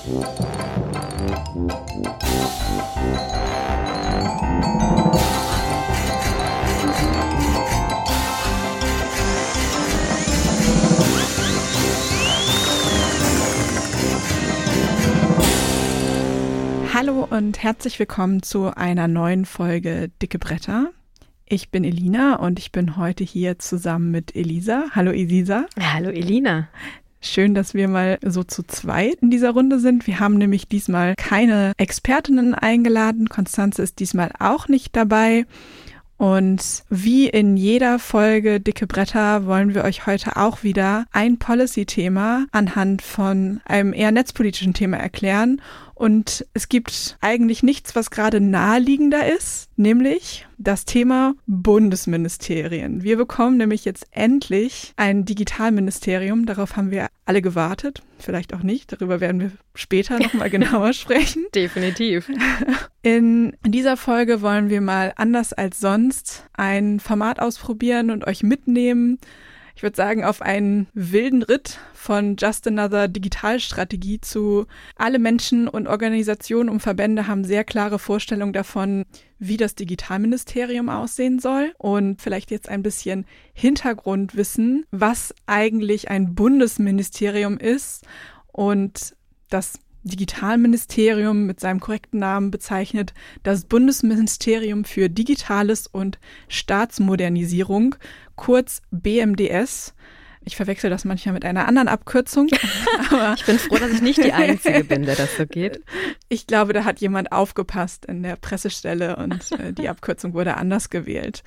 Hallo und herzlich willkommen zu einer neuen Folge Dicke Bretter. Ich bin Elina und ich bin heute hier zusammen mit Elisa. Hallo Elisa. Hallo Elina. Schön, dass wir mal so zu zweit in dieser Runde sind. Wir haben nämlich diesmal keine Expertinnen eingeladen. Konstanze ist diesmal auch nicht dabei. Und wie in jeder Folge Dicke Bretter wollen wir euch heute auch wieder ein Policy-Thema anhand von einem eher netzpolitischen Thema erklären. Und es gibt eigentlich nichts, was gerade naheliegender ist, nämlich das Thema Bundesministerien. Wir bekommen nämlich jetzt endlich ein Digitalministerium. Darauf haben wir alle gewartet. Vielleicht auch nicht. Darüber werden wir später nochmal genauer sprechen. Definitiv. In dieser Folge wollen wir mal anders als sonst ein Format ausprobieren und euch mitnehmen. Ich würde sagen, auf einen wilden Ritt von Just Another Digitalstrategie zu alle Menschen und Organisationen und Verbände haben sehr klare Vorstellungen davon, wie das Digitalministerium aussehen soll und vielleicht jetzt ein bisschen Hintergrundwissen, was eigentlich ein Bundesministerium ist und das Digitalministerium mit seinem korrekten Namen bezeichnet das Bundesministerium für Digitales und Staatsmodernisierung, kurz BMDS. Ich verwechsel das manchmal mit einer anderen Abkürzung. Aber ich bin froh, dass ich nicht die Einzige bin, der das so geht. Ich glaube, da hat jemand aufgepasst in der Pressestelle und die Abkürzung wurde anders gewählt.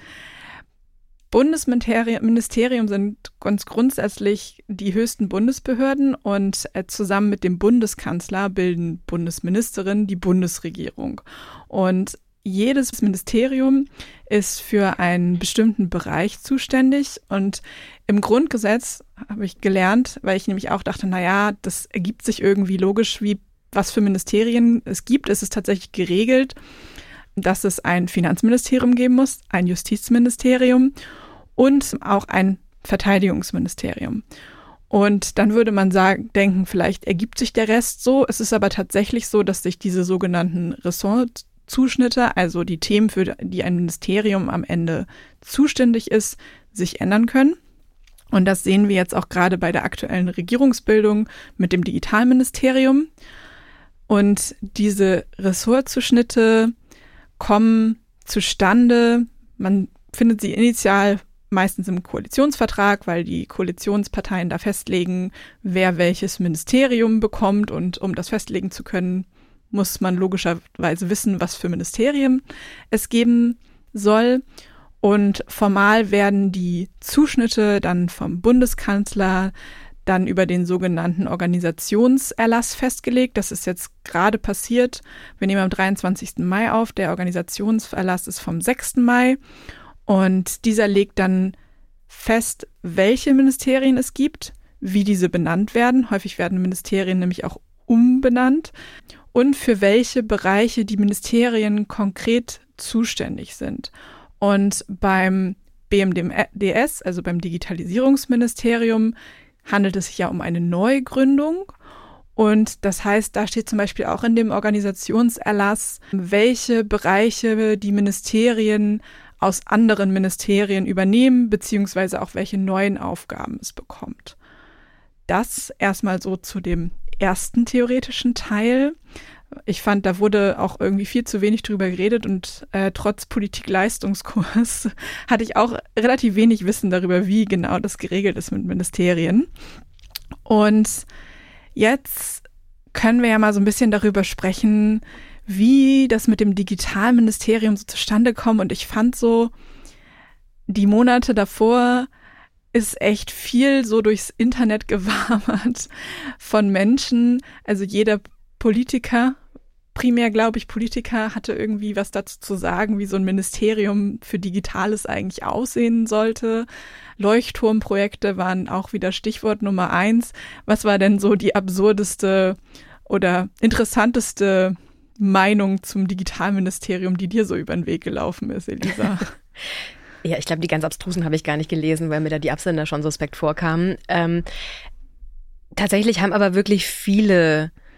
Bundesministerien sind ganz grundsätzlich die höchsten Bundesbehörden und zusammen mit dem Bundeskanzler bilden Bundesministerinnen die Bundesregierung. Und jedes Ministerium ist für einen bestimmten Bereich zuständig und im Grundgesetz habe ich gelernt, weil ich nämlich auch dachte, naja, das ergibt sich irgendwie logisch, wie was für Ministerien es gibt. Es ist tatsächlich geregelt, dass es ein Finanzministerium geben muss, ein Justizministerium und auch ein Verteidigungsministerium. Und dann würde man denken, vielleicht ergibt sich der Rest so. Es ist aber tatsächlich so, dass sich diese sogenannten Ressortzuschnitte, also die Themen, für die ein Ministerium am Ende zuständig ist, sich ändern können. Und das sehen wir jetzt auch gerade bei der aktuellen Regierungsbildung mit dem Digitalministerium. Und diese Ressortzuschnitte kommen zustande. Man findet sie initial meistens im Koalitionsvertrag, weil die Koalitionsparteien da festlegen, wer welches Ministerium bekommt. Und um das festlegen zu können, muss man logischerweise wissen, was für Ministerien es geben soll. Und formal werden die Zuschnitte dann vom Bundeskanzler dann über den sogenannten Organisationserlass festgelegt. Das ist jetzt gerade passiert. Wir nehmen am 23. Mai auf. Der Organisationserlass ist vom 6. Mai. Und dieser legt dann fest, welche Ministerien es gibt, wie diese benannt werden. Häufig werden Ministerien nämlich auch umbenannt und für welche Bereiche die Ministerien konkret zuständig sind. Und beim BMDS, also beim Digitalisierungsministerium, handelt es sich ja um eine Neugründung. Und das heißt, da steht zum Beispiel auch in dem Organisationserlass, welche Bereiche die Ministerien aus anderen Ministerien übernehmen, beziehungsweise auch welche neuen Aufgaben es bekommt. Das erstmal so zu dem ersten theoretischen Teil. Ich fand, da wurde auch irgendwie viel zu wenig drüber geredet und trotz Politik-Leistungskurs hatte ich auch relativ wenig Wissen darüber, wie genau das geregelt ist mit Ministerien. Und jetzt können wir ja mal so ein bisschen darüber sprechen, wie das mit dem Digitalministerium so zustande kommt. Und ich fand so, die Monate davor ist echt viel so durchs Internet gewabert von Menschen. Also jeder Politiker, primär glaube ich Politiker, hatte irgendwie was dazu zu sagen, wie so ein Ministerium für Digitales eigentlich aussehen sollte. Leuchtturmprojekte waren auch wieder Stichwort Nummer 1. Was war denn so die absurdeste oder interessanteste Meinung zum Digitalministerium, die dir so über den Weg gelaufen ist, Elisa? Ja, ich glaube, die ganz abstrusen habe ich gar nicht gelesen, weil mir da die Absender schon suspekt vorkamen. Tatsächlich haben aber wirklich viele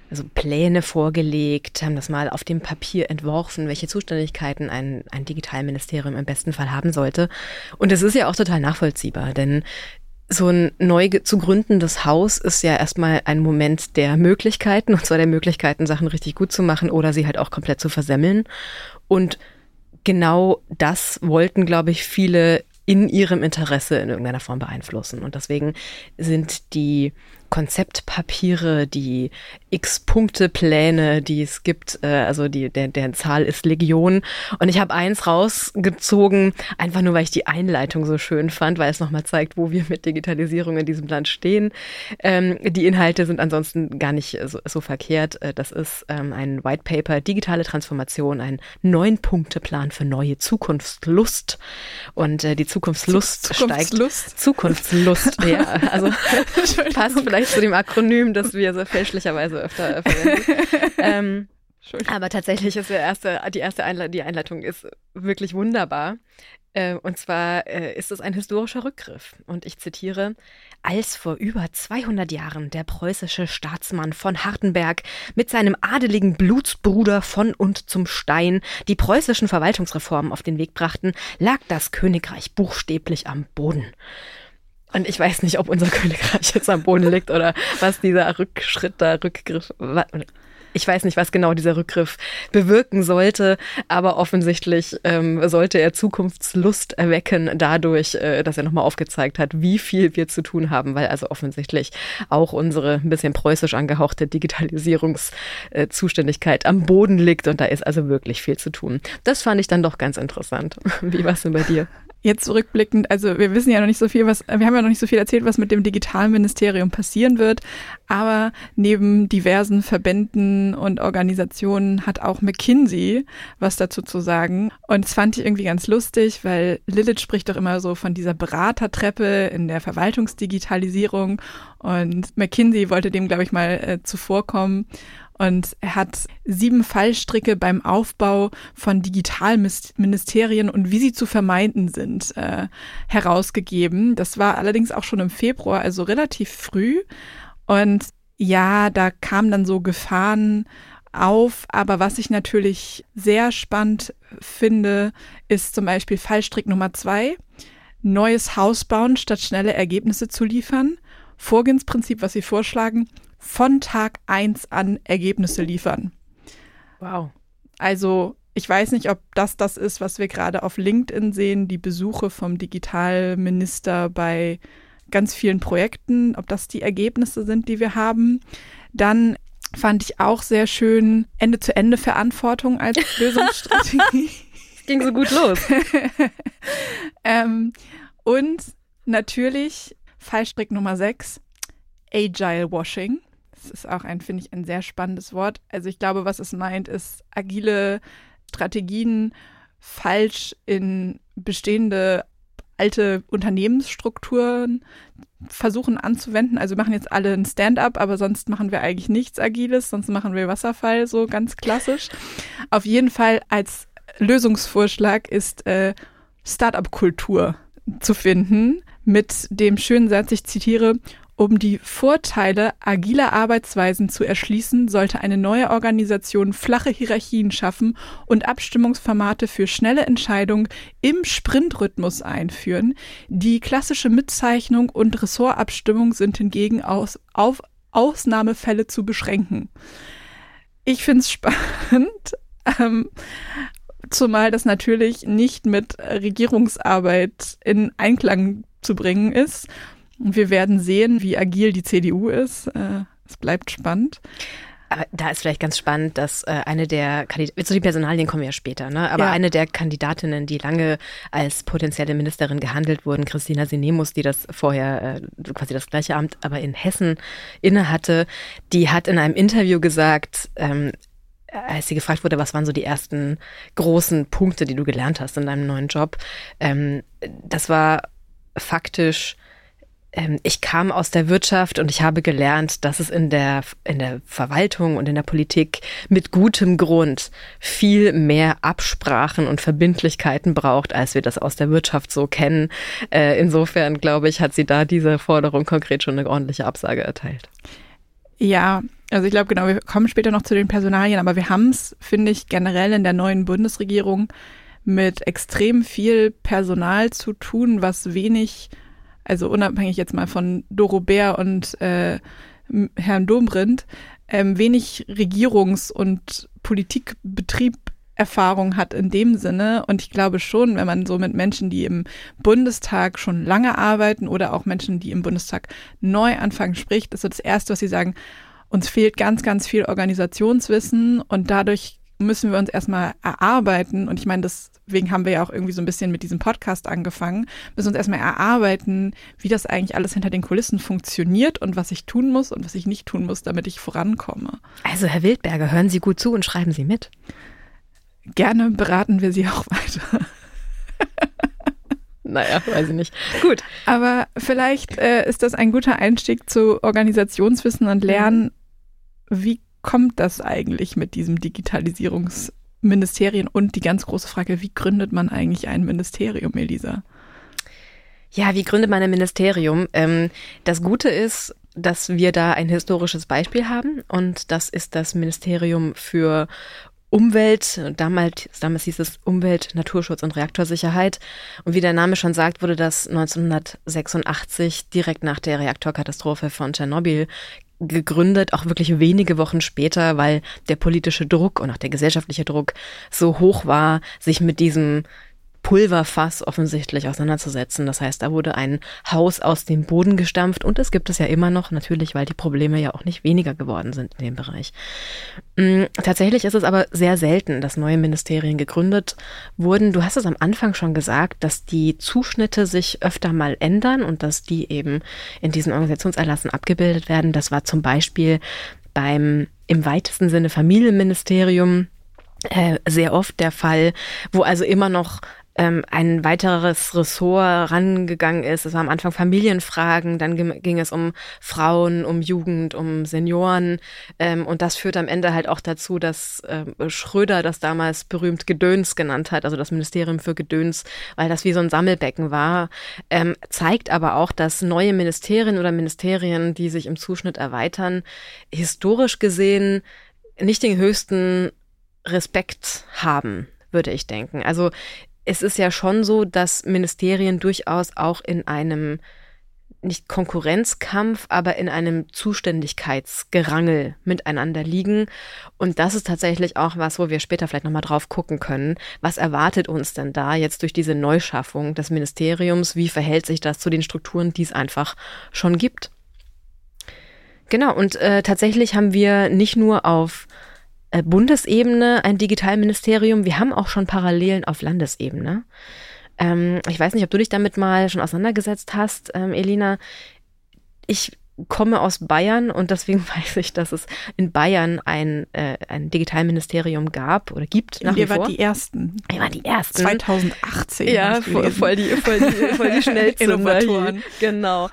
also Pläne vorgelegt, haben das mal auf dem Papier entworfen, welche Zuständigkeiten ein Digitalministerium im besten Fall haben sollte. Und es ist ja auch total nachvollziehbar, denn so ein neu zu gründendes Haus ist ja erstmal ein Moment der Möglichkeiten, und zwar der Möglichkeiten, Sachen richtig gut zu machen oder sie halt auch komplett zu versemmeln. Und genau das wollten, glaube ich, viele in ihrem Interesse in irgendeiner Form beeinflussen. Und deswegen sind die Konzeptpapiere, die X-Punkte-Pläne, die es gibt, also der Zahl ist Legion. Und ich habe eins rausgezogen, einfach nur, weil ich die Einleitung so schön fand, weil es nochmal zeigt, wo wir mit Digitalisierung in diesem Land stehen. Die Inhalte sind ansonsten gar nicht so verkehrt. Das ist ein White Paper, digitale Transformation, ein 9-Punkte-Plan für neue Zukunftslust. Und die Zukunftslust steigt. Zukunftslust, ja. Also passt vielleicht zu dem Akronym, das wir so fälschlicherweise öfter verwenden. Aber tatsächlich ist die Einleitung ist wirklich wunderbar. Und zwar ist es ein historischer Rückgriff. Und ich zitiere: Als vor über 200 Jahren der preußische Staatsmann von Hardenberg mit seinem adeligen Blutsbruder von und zum Stein die preußischen Verwaltungsreformen auf den Weg brachten, lag das Königreich buchstäblich am Boden. Und ich weiß nicht, ob unser Königreich jetzt am Boden liegt oder was dieser Rückgriff, ich weiß nicht, was genau dieser Rückgriff bewirken sollte, aber offensichtlich sollte er Zukunftslust erwecken dadurch, dass er nochmal aufgezeigt hat, wie viel wir zu tun haben, weil also offensichtlich auch unsere ein bisschen preußisch angehauchte Digitalisierungszuständigkeit am Boden liegt und da ist also wirklich viel zu tun. Das fand ich dann doch ganz interessant. Wie war es denn bei dir? Jetzt zurückblickend, also wir wissen ja noch nicht so viel, wir haben ja noch nicht so viel erzählt, was mit dem Digitalministerium passieren wird, aber neben diversen Verbänden und Organisationen hat auch McKinsey was dazu zu sagen. Und das fand ich irgendwie ganz lustig, weil Lilith spricht doch immer so von dieser Beratertreppe in der Verwaltungsdigitalisierung und McKinsey wollte dem, glaube ich, mal zuvorkommen. Und er hat 7 Fallstricke beim Aufbau von Digitalministerien und wie sie zu vermeiden sind, herausgegeben. Das war allerdings auch schon im Februar, also relativ früh. Und ja, da kamen dann so Gefahren auf. Aber was ich natürlich sehr spannend finde, ist zum Beispiel Fallstrick Nummer 2. Neues Haus bauen, statt schnelle Ergebnisse zu liefern. Vorgehensprinzip, was sie vorschlagen: von Tag 1 an Ergebnisse liefern. Wow. Also ich weiß nicht, ob das ist, was wir gerade auf LinkedIn sehen, die Besuche vom Digitalminister bei ganz vielen Projekten, ob das die Ergebnisse sind, die wir haben. Dann fand ich auch sehr schön Ende-zu-Ende-Verantwortung als Lösungsstrategie. Ging so gut los. Und natürlich Fallstrick Nummer 6, Agile Washing. Das ist auch finde ich, ein sehr spannendes Wort. Also ich glaube, was es meint, ist agile Strategien falsch in bestehende alte Unternehmensstrukturen versuchen anzuwenden. Also wir machen jetzt alle ein Stand-up, aber sonst machen wir eigentlich nichts Agiles, sonst machen wir Wasserfall, so ganz klassisch. Auf jeden Fall als Lösungsvorschlag ist Start-up-Kultur zu finden mit dem schönen Satz, ich zitiere: Um die Vorteile agiler Arbeitsweisen zu erschließen, sollte eine neue Organisation flache Hierarchien schaffen und Abstimmungsformate für schnelle Entscheidungen im Sprintrhythmus einführen. Die klassische Mitzeichnung und Ressortabstimmung sind hingegen auf Ausnahmefälle zu beschränken. Ich finde es spannend, zumal das natürlich nicht mit Regierungsarbeit in Einklang zu bringen ist. Wir werden sehen, wie agil die CDU ist. Es bleibt spannend. Aber da ist vielleicht ganz spannend, dass eine der Kandidaten, zu den Personalien kommen wir ja später, ne? Aber ja, eine der Kandidatinnen, die lange als potenzielle Ministerin gehandelt wurden, Christina Sinemus, die das vorher quasi das gleiche Amt, aber in Hessen innehatte, die hat in einem Interview gesagt, als sie gefragt wurde, was waren so die ersten großen Punkte, die du gelernt hast in deinem neuen Job, das war faktisch: Ich kam aus der Wirtschaft und ich habe gelernt, dass es in der Verwaltung und in der Politik mit gutem Grund viel mehr Absprachen und Verbindlichkeiten braucht, als wir das aus der Wirtschaft so kennen. Insofern, glaube ich, hat sie da dieser Forderung konkret schon eine ordentliche Absage erteilt. Ja, Also ich glaube, genau, wir kommen später noch zu den Personalien, aber wir haben es, finde ich, generell in der neuen Bundesregierung mit extrem viel Personal zu tun, was wenig, also unabhängig jetzt mal von Doro Bär und Herrn Dobrindt, wenig Regierungs- und Politikbetrieb Erfahrung hat in dem Sinne. Und ich glaube schon, wenn man so mit Menschen, die im Bundestag schon lange arbeiten oder auch Menschen, die im Bundestag neu anfangen, spricht, ist so das Erste, was sie sagen, uns fehlt ganz, ganz viel Organisationswissen und dadurch müssen wir uns erstmal erarbeiten. Und ich meine, deswegen haben wir ja auch irgendwie so ein bisschen mit diesem Podcast angefangen, müssen uns erstmal erarbeiten, wie das eigentlich alles hinter den Kulissen funktioniert und was ich tun muss und was ich nicht tun muss, damit ich vorankomme. Also Herr Wildberger, hören Sie gut zu und schreiben Sie mit. Gerne beraten wir Sie auch weiter. Naja, weiß ich nicht. Gut. Aber vielleicht ist das ein guter Einstieg zu Organisationswissen und Lernen. Wie kommt das eigentlich mit diesem Digitalisierungsministerien? Und die ganz große Frage, wie gründet man eigentlich ein Ministerium, Elisa? Ja, wie gründet man ein Ministerium? Das Gute ist, dass wir da ein historisches Beispiel haben und das ist das Ministerium für Umwelt, damals hieß es Umwelt, Naturschutz und Reaktorsicherheit. Und wie der Name schon sagt, wurde das 1986 direkt nach der Reaktorkatastrophe von Tschernobyl gegründet, auch wirklich wenige Wochen später, weil der politische Druck und auch der gesellschaftliche Druck so hoch war, sich mit diesem Pulverfass offensichtlich auseinanderzusetzen. Das heißt, da wurde ein Haus aus dem Boden gestampft und es gibt es ja immer noch, natürlich, weil die Probleme ja auch nicht weniger geworden sind in dem Bereich. Tatsächlich ist es aber sehr selten, dass neue Ministerien gegründet wurden. Du hast es am Anfang schon gesagt, dass die Zuschnitte sich öfter mal ändern und dass die eben in diesen Organisationserlassen abgebildet werden. Das war zum Beispiel beim im weitesten Sinne Familienministerium sehr oft der Fall, wo also immer noch ein weiteres Ressort rangegangen ist. Es war am Anfang Familienfragen, dann ging es um Frauen, um Jugend, um Senioren und das führt am Ende halt auch dazu, dass Schröder das damals berühmt Gedöns genannt hat, also das Ministerium für Gedöns, weil das wie so ein Sammelbecken war, zeigt aber auch, dass neue Ministerien oder Ministerien, die sich im Zuschnitt erweitern, historisch gesehen nicht den höchsten Respekt haben, würde ich denken. Also es ist ja schon so, dass Ministerien durchaus auch in einem, nicht Konkurrenzkampf, aber in einem Zuständigkeitsgerangel miteinander liegen. Und das ist tatsächlich auch was, wo wir später vielleicht nochmal drauf gucken können. Was erwartet uns denn da jetzt durch diese Neuschaffung des Ministeriums? Wie verhält sich das zu den Strukturen, die es einfach schon gibt? Genau, und tatsächlich haben wir nicht nur auf Bundesebene ein Digitalministerium. Wir haben auch schon Parallelen auf Landesebene. Ich weiß nicht, ob du dich damit mal schon auseinandergesetzt hast, Elina. Ich komme aus Bayern und deswegen weiß ich, dass es in Bayern ein Digitalministerium gab oder gibt nach wie vor. Wir waren die Ersten. Wir waren die Ersten. 2018. Ja, voll die Schnellzünder. Innovatoren. Genau.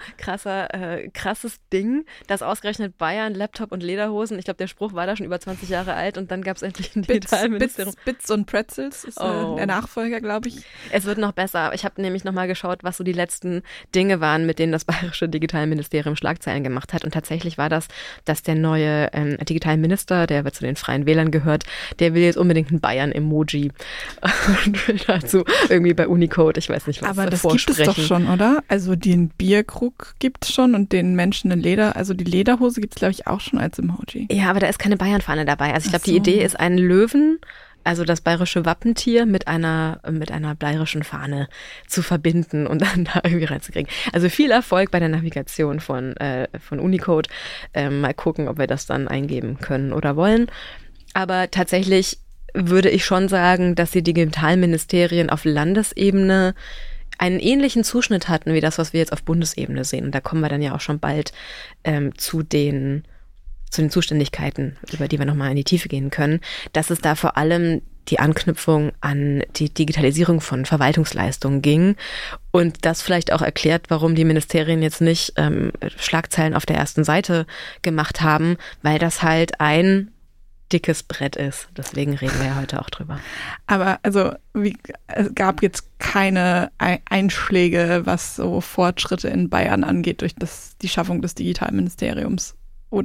Krasses Ding, dass ausgerechnet Bayern, Laptop und Lederhosen, ich glaube, der Spruch war da schon über 20 Jahre alt und dann gab es endlich ein Digitalministerium. Bits und Pretzels ist der Nachfolger, glaube ich. Es wird noch besser. Ich habe nämlich nochmal geschaut, was so die letzten Dinge waren, mit denen das bayerische Digitalministerium Schlagzeilen gemacht hat. Und tatsächlich war das, dass der neue Digitalminister, der zu den Freien Wählern gehört, der will jetzt unbedingt ein Bayern-Emoji und will dazu irgendwie bei Unicode, ich weiß nicht was, aber das gibt es doch schon, oder? Also den Bierkrug gibt es schon und den Menschen in Leder, also die Lederhose gibt es, glaube ich, auch schon als Emoji. Ja, aber da ist keine Bayern-Fahne dabei. Also ich glaube, die Idee ist, einen Löwen, also das bayerische Wappentier mit einer bayerischen Fahne zu verbinden und dann da irgendwie reinzukriegen. Also viel Erfolg bei der Navigation von Unicode. Mal gucken, ob wir das dann eingeben können oder wollen. Aber tatsächlich würde ich schon sagen, dass die Digitalministerien auf Landesebene einen ähnlichen Zuschnitt hatten wie das, was wir jetzt auf Bundesebene sehen. Und da kommen wir dann ja auch schon bald zu den Zuständigkeiten, über die wir nochmal in die Tiefe gehen können, dass es da vor allem die Anknüpfung an die Digitalisierung von Verwaltungsleistungen ging und das vielleicht auch erklärt, warum die Ministerien jetzt nicht Schlagzeilen auf der ersten Seite gemacht haben, weil das halt ein dickes Brett ist. Deswegen reden wir ja heute auch drüber. Aber also es gab jetzt keine Einschläge, was so Fortschritte in Bayern angeht durch die Schaffung des Digitalministeriums. Oder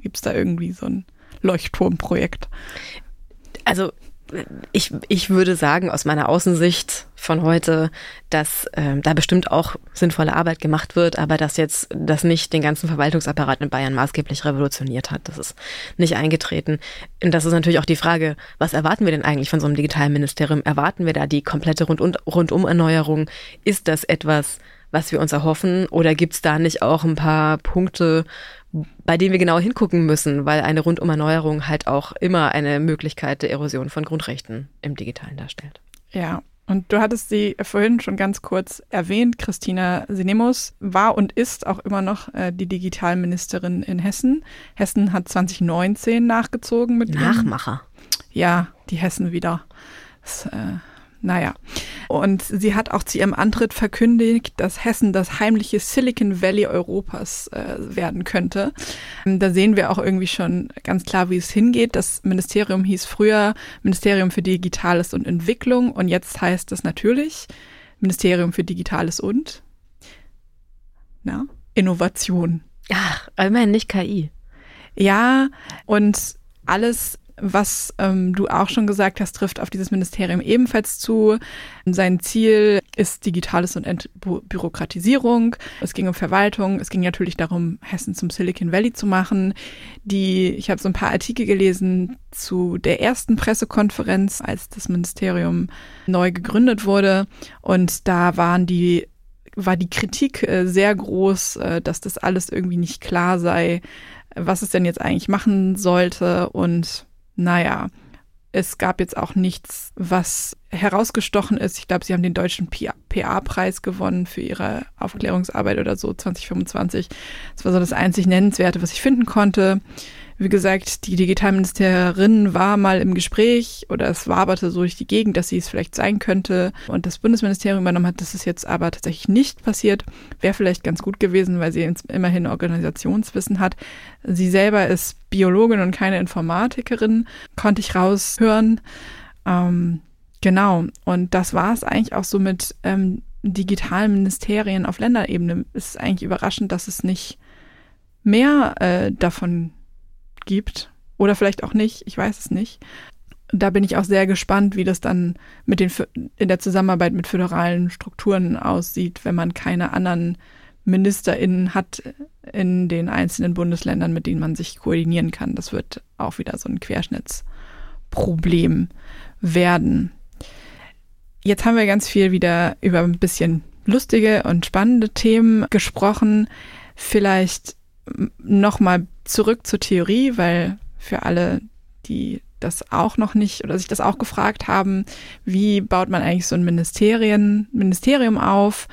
Gibt es da irgendwie so ein Leuchtturmprojekt? Also ich würde sagen, aus meiner Außensicht von heute, dass da bestimmt auch sinnvolle Arbeit gemacht wird, aber dass jetzt das nicht den ganzen Verwaltungsapparat in Bayern maßgeblich revolutioniert hat. Das ist nicht eingetreten. Und das ist natürlich auch die Frage, was erwarten wir denn eigentlich von so einem Digitalministerium? Erwarten wir da die komplette Rundum-Erneuerung? Ist das etwas, was wir uns erhoffen? Oder gibt es da nicht auch ein paar Punkte, bei denen wir genau hingucken müssen, weil eine Rundumerneuerung halt auch immer eine Möglichkeit der Erosion von Grundrechten im Digitalen darstellt. Ja, und du hattest sie vorhin schon ganz kurz erwähnt. Christina Sinemus war und ist auch immer noch die Digitalministerin in Hessen. Hessen hat 2019 nachgezogen mit Nachmacher. Ja, die Hessen wieder. Das, naja. Und sie hat auch zu ihrem Antritt verkündigt, dass Hessen das heimliche Silicon Valley Europas werden könnte. Da sehen wir auch irgendwie schon ganz klar, wie es hingeht. Das Ministerium hieß früher Ministerium für Digitales und Entwicklung und jetzt heißt es natürlich Ministerium für Digitales und Innovation. Ach, immerhin nicht KI. Ja, und alles, was du auch schon gesagt hast, trifft auf dieses Ministerium ebenfalls zu. Sein Ziel ist Digitales und Entbürokratisierung. Es ging um Verwaltung. Es ging natürlich darum, Hessen zum Silicon Valley zu machen. Ich habe so ein paar Artikel gelesen zu der ersten Pressekonferenz, als das Ministerium neu gegründet wurde. Und da war die Kritik sehr groß, dass das alles irgendwie nicht klar sei, was es denn jetzt eigentlich machen sollte. Und naja, es gab jetzt auch nichts, was herausgestochen ist. Ich glaube, sie haben den deutschen PA-Preis gewonnen für ihre Aufklärungsarbeit oder so 2025. Das war so das einzig Nennenswerte, was ich finden konnte. Wie gesagt, die Digitalministerin war mal im Gespräch oder es waberte so durch die Gegend, dass sie es vielleicht sein könnte und das Bundesministerium übernommen hat. Das ist jetzt aber tatsächlich nicht passiert. Wäre vielleicht ganz gut gewesen, weil sie immerhin Organisationswissen hat. Sie selber ist Biologin und keine Informatikerin, konnte ich raushören. Genau, und das war es eigentlich auch so mit digitalen Ministerien auf Länderebene. Es ist eigentlich überraschend, dass es nicht mehr davon gibt oder vielleicht auch nicht, ich weiß es nicht. Da bin ich auch sehr gespannt, wie das dann in der Zusammenarbeit mit föderalen Strukturen aussieht, wenn man keine anderen MinisterInnen hat in den einzelnen Bundesländern, mit denen man sich koordinieren kann. Das wird auch wieder so ein Querschnittsproblem werden. Jetzt haben wir ganz viel wieder über ein bisschen lustige und spannende Themen gesprochen. Vielleicht nochmal zurück zur Theorie, weil für alle, die das auch noch nicht oder sich das auch gefragt haben, wie baut man eigentlich so ein Ministerium auf?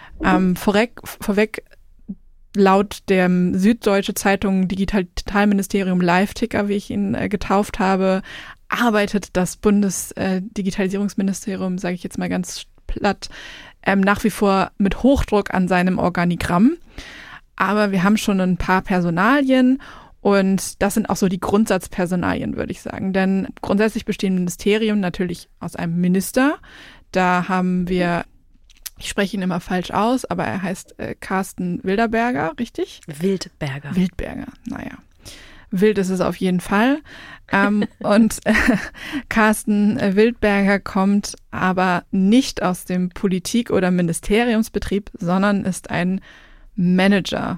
Vorweg, laut der Süddeutsche Zeitung Digitalministerium Live-Ticker, wie ich ihn getauft habe, arbeitet das Bundesdigitalisierungsministerium, sage ich jetzt mal ganz platt, nach wie vor mit Hochdruck an seinem Organigramm. Aber wir haben schon ein paar Personalien und das sind auch so die Grundsatzpersonalien, würde ich sagen. Denn grundsätzlich bestehen Ministerien natürlich aus einem Minister. Da haben wir, ich spreche ihn immer falsch aus, aber er heißt Carsten Wilderberger, richtig? Wildberger, naja. Wild ist es auf jeden Fall. Und Carsten Wildberger kommt aber nicht aus dem Politik- oder Ministeriumsbetrieb, sondern ist ein Manager.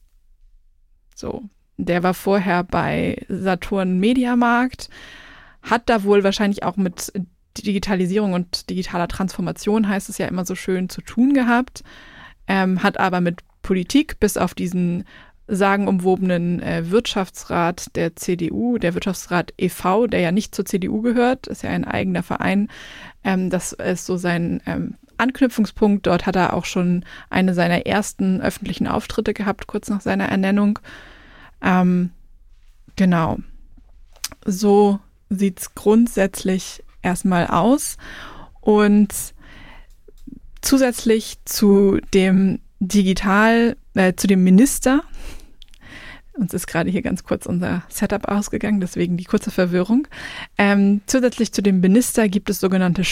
So, der war vorher bei Saturn Mediamarkt, hat da wohl wahrscheinlich auch mit Digitalisierung und digitaler Transformation, heißt es ja immer so schön, zu tun gehabt, hat aber mit Politik bis auf diesen sagenumwobenen Wirtschaftsrat der CDU, der Wirtschaftsrat e.V., der ja nicht zur CDU gehört, ist ja ein eigener Verein, das ist so sein Anknüpfungspunkt. Dort hat er auch schon eine seiner ersten öffentlichen Auftritte gehabt, kurz nach seiner Ernennung. Genau. So sieht's grundsätzlich erstmal aus. Und zusätzlich zu dem zu dem Minister, uns ist gerade hier ganz kurz unser Setup ausgegangen, deswegen die kurze Verwirrung. Zusätzlich zu dem Minister gibt es sogenannte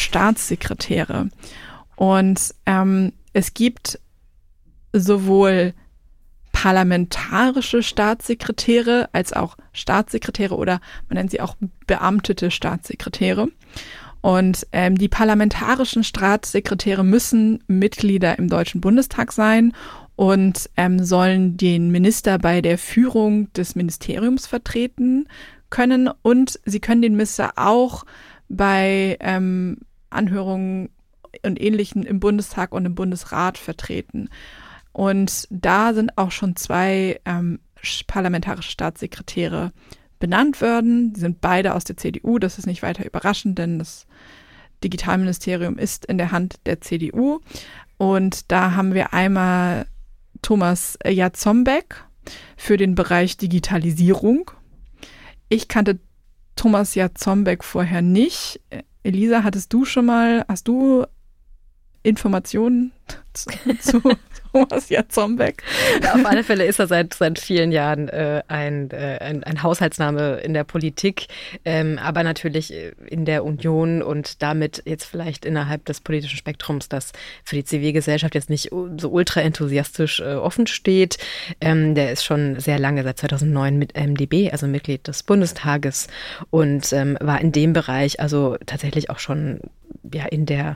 Staatssekretäre. Und es gibt sowohl parlamentarische Staatssekretäre als auch Staatssekretäre oder man nennt sie auch beamtete Staatssekretäre. Und die parlamentarischen Staatssekretäre müssen Mitglieder im Deutschen Bundestag sein und sollen den Minister bei der Führung des Ministeriums vertreten können. Und sie können den Minister auch bei Anhörungen und Ähnlichem im Bundestag und im Bundesrat vertreten. Und da sind auch schon 2 parlamentarische Staatssekretäre benannt worden. Die sind beide aus der CDU. Das ist nicht weiter überraschend, denn das Digitalministerium ist in der Hand der CDU. Und da haben wir einmal Thomas Jatzombeck für den Bereich Digitalisierung. Ich kannte Thomas Jatzombeck vorher nicht. Elisa, hast du Informationen zu Thomas Jatzombeck? Ja, auf alle Fälle ist er seit vielen Jahren ein Haushaltsname in der Politik, aber natürlich in der Union und damit jetzt vielleicht innerhalb des politischen Spektrums, das für die Zivilgesellschaft jetzt nicht so ultra enthusiastisch offen steht. Der ist schon sehr lange, seit 2009 mit MdB, also Mitglied des Bundestages und war in dem Bereich also tatsächlich auch schon in der,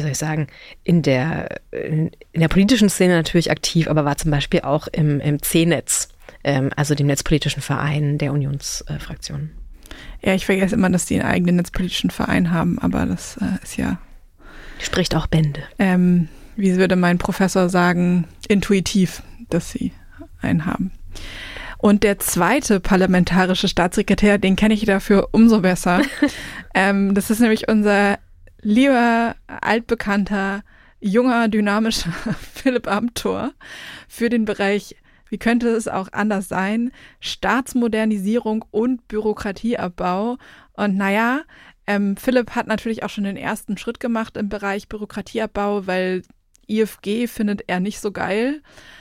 in der politischen Szene natürlich aktiv, aber war zum Beispiel auch im C-Netz, also dem netzpolitischen Verein der Unionsfraktion. Ja, ich vergesse immer, dass die einen eigenen netzpolitischen Verein haben, aber das ist ja... Spricht auch Bände. Wie würde mein Professor sagen, intuitiv, dass sie einen haben. Und der zweite parlamentarische Staatssekretär, den kenne ich dafür umso besser. Das ist nämlich unser lieber, altbekannter, junger, dynamischer Philipp Amthor für den Bereich, wie könnte es auch anders sein, Staatsmodernisierung und Bürokratieabbau. Und naja, Philipp hat natürlich auch schon den ersten Schritt gemacht im Bereich Bürokratieabbau, weil IFG findet er nicht so geil.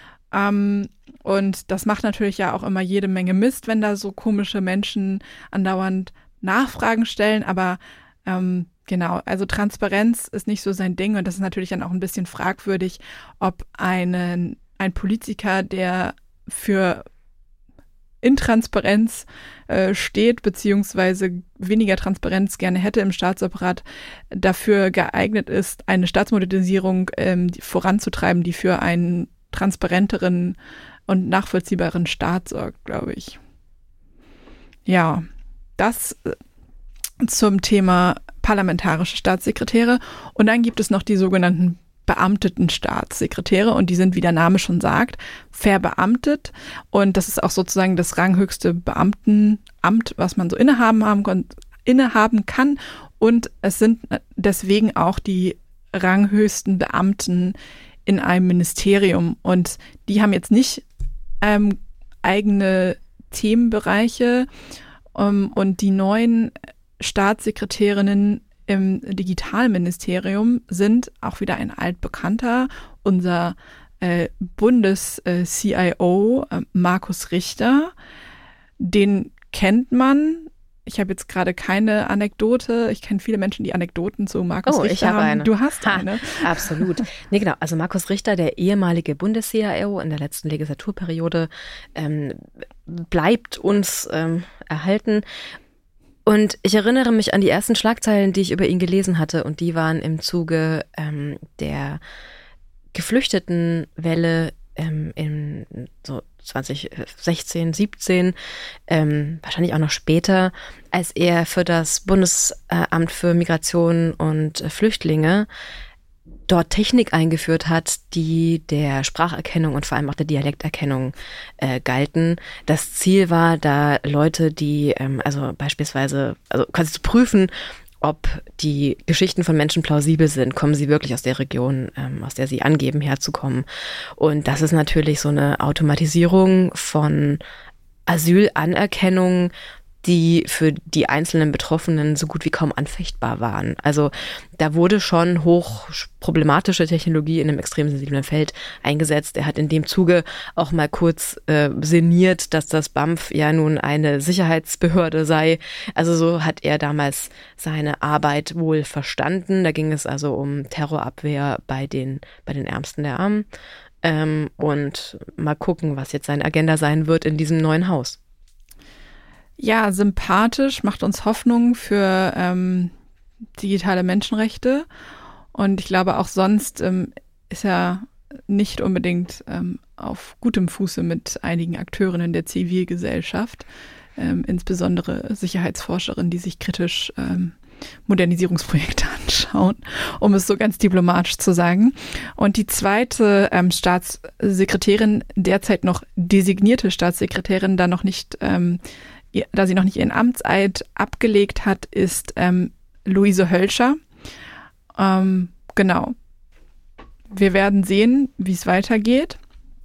Und das macht natürlich ja auch immer jede Menge Mist, wenn da so komische Menschen andauernd Nachfragen stellen, aber genau, also Transparenz ist nicht so sein Ding und das ist natürlich dann auch ein bisschen fragwürdig, ob ein Politiker, der für Intransparenz steht, beziehungsweise weniger Transparenz gerne hätte im Staatsapparat, dafür geeignet ist, eine Staatsmodernisierung voranzutreiben, die für einen transparenteren und nachvollziehbaren Staat sorgt, glaube ich. Ja, das zum Thema parlamentarische Staatssekretäre. Und dann gibt es noch die sogenannten beamteten Staatssekretäre und die sind, wie der Name schon sagt, verbeamtet. Und das ist auch sozusagen das ranghöchste Beamtenamt, was man so innehaben kann. Und es sind deswegen auch die ranghöchsten Beamten in einem Ministerium. Und die haben jetzt nicht eigene Themenbereiche. Und die neuen Staatssekretärinnen im Digitalministerium sind auch wieder ein altbekannter, unser Bundes-CIO Markus Richter. Den kennt man. Ich habe jetzt gerade keine Anekdote. Ich kenne viele Menschen, die Anekdoten zu Markus Richter ich habe haben. eine. Du hast eine. Absolut. Nee, genau. Also Markus Richter, der ehemalige Bundes-CIO in der letzten Legislaturperiode, bleibt uns erhalten. Und ich erinnere mich an die ersten Schlagzeilen, die ich über ihn gelesen hatte. Und die waren im Zuge der Geflüchtetenwelle in so 2016, 17, wahrscheinlich auch noch später, als er für das Bundesamt für Migration und Flüchtlinge dort Technik eingeführt hat, die der Spracherkennung und vor allem auch der Dialekterkennung galten. Das Ziel war, da Leute, die also beispielsweise, also quasi zu prüfen, ob die Geschichten von Menschen plausibel sind, kommen sie wirklich aus der Region, aus der sie angeben, herzukommen. Und das ist natürlich so eine Automatisierung von Asylanerkennung, die für die einzelnen Betroffenen so gut wie kaum anfechtbar waren. Also da wurde schon hoch problematische Technologie in einem extrem sensiblen Feld eingesetzt. Er hat in dem Zuge auch mal kurz sinniert, dass das BAMF ja nun eine Sicherheitsbehörde sei. Also so hat er damals seine Arbeit wohl verstanden. Da ging es also um Terrorabwehr bei den Ärmsten der Armen. und mal gucken, was jetzt seine Agenda sein wird in diesem neuen Haus. Ja, sympathisch, macht uns Hoffnung für digitale Menschenrechte. Und ich glaube auch sonst ist er nicht unbedingt auf gutem Fuße mit einigen Akteurinnen der Zivilgesellschaft, insbesondere Sicherheitsforscherinnen, die sich kritisch Modernisierungsprojekte anschauen, um es so ganz diplomatisch zu sagen. Und die zweite Staatssekretärin, derzeit noch designierte Staatssekretärin, da sie noch nicht ihren Amtseid abgelegt hat, ist Luise Hölscher. Genau. Wir werden sehen, wie es weitergeht.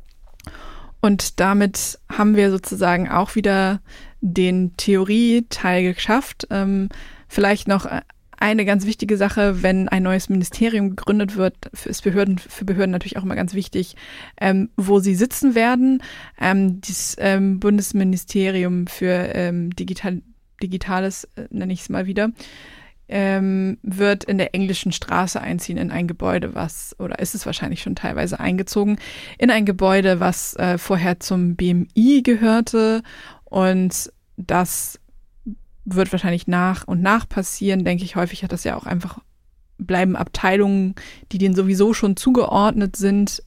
Und damit haben wir sozusagen auch wieder den Theorieteil geschafft. Vielleicht noch eine ganz wichtige Sache, wenn ein neues Ministerium gegründet wird, ist für Behörden natürlich auch immer ganz wichtig, wo sie sitzen werden. Das Bundesministerium für Digitales, nenne ich es mal wieder, wird in der Englischen Straße einziehen in ein Gebäude, oder ist es wahrscheinlich schon teilweise eingezogen, in ein Gebäude, was vorher zum BMI gehörte, und das wird wahrscheinlich nach und nach passieren, denke ich. Häufig hat das ja auch einfach, bleiben Abteilungen, die denen sowieso schon zugeordnet sind,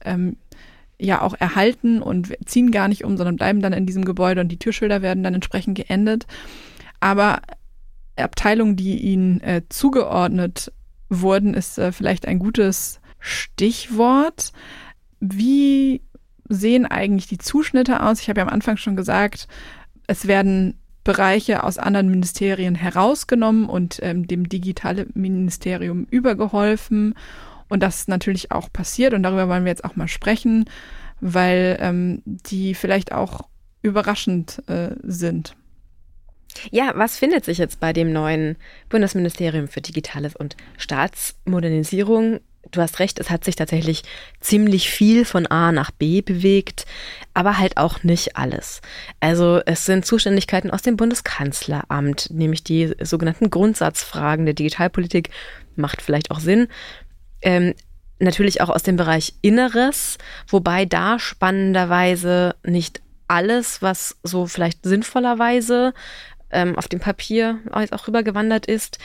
ja auch erhalten und ziehen gar nicht um, sondern bleiben dann in diesem Gebäude und die Türschilder werden dann entsprechend geändert. Aber Abteilungen, die ihnen zugeordnet wurden, ist vielleicht ein gutes Stichwort. Wie sehen eigentlich die Zuschnitte aus? Ich habe ja am Anfang schon gesagt, es werden Bereiche aus anderen Ministerien herausgenommen und dem Digitalministerium übergeholfen. Und das ist natürlich auch passiert und darüber wollen wir jetzt auch mal sprechen, weil die vielleicht auch überraschend sind. Ja, was findet sich jetzt bei dem neuen Bundesministerium für Digitales und Staatsmodernisierung? Du hast recht, es hat sich tatsächlich ziemlich viel von A nach B bewegt, aber halt auch nicht alles. Also es sind Zuständigkeiten aus dem Bundeskanzleramt, nämlich die sogenannten Grundsatzfragen der Digitalpolitik, macht vielleicht auch Sinn. Natürlich auch aus dem Bereich Inneres, wobei da spannenderweise nicht alles, was so vielleicht sinnvollerweise auf dem Papier jetzt auch rübergewandert ist.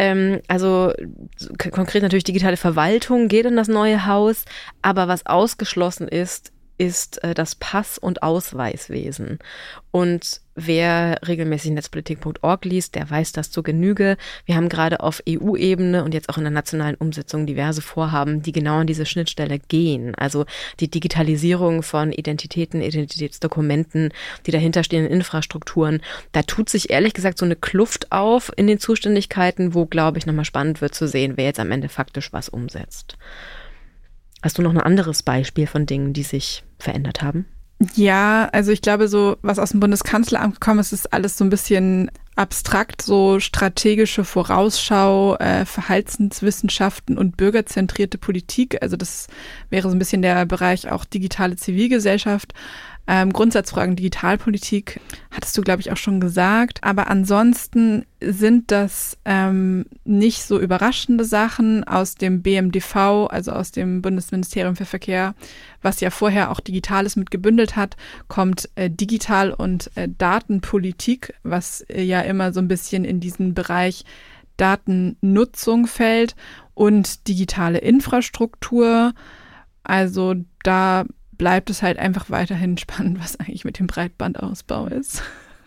Also konkret natürlich digitale Verwaltung geht in das neue Haus, aber was ausgeschlossen ist das Pass- und Ausweiswesen. Und wer regelmäßig netzpolitik.org liest, der weiß das zur Genüge. Wir haben gerade auf EU-Ebene und jetzt auch in der nationalen Umsetzung diverse Vorhaben, die genau an diese Schnittstelle gehen. Also die Digitalisierung von Identitäten, Identitätsdokumenten, die dahinterstehenden Infrastrukturen. Da tut sich ehrlich gesagt so eine Kluft auf in den Zuständigkeiten, wo, glaube ich, nochmal spannend wird zu sehen, wer jetzt am Ende faktisch was umsetzt. Hast du noch ein anderes Beispiel von Dingen, die sich verändert haben? Ja, also ich glaube, so was aus dem Bundeskanzleramt gekommen ist, ist alles so ein bisschen abstrakt, so strategische Vorausschau, Verhaltenswissenschaften und bürgerzentrierte Politik. Also das wäre so ein bisschen der Bereich auch digitale Zivilgesellschaft. Grundsatzfragen Digitalpolitik hattest du, glaube ich, auch schon gesagt. Aber ansonsten sind das nicht so überraschende Sachen aus dem BMDV, also aus dem Bundesministerium für Verkehr, was ja vorher auch Digitales mit gebündelt hat, kommt Digital- und Datenpolitik, was ja immer so ein bisschen in diesen Bereich Datennutzung fällt, und digitale Infrastruktur. Also da bleibt es halt einfach weiterhin spannend, was eigentlich mit dem Breitbandausbau ist.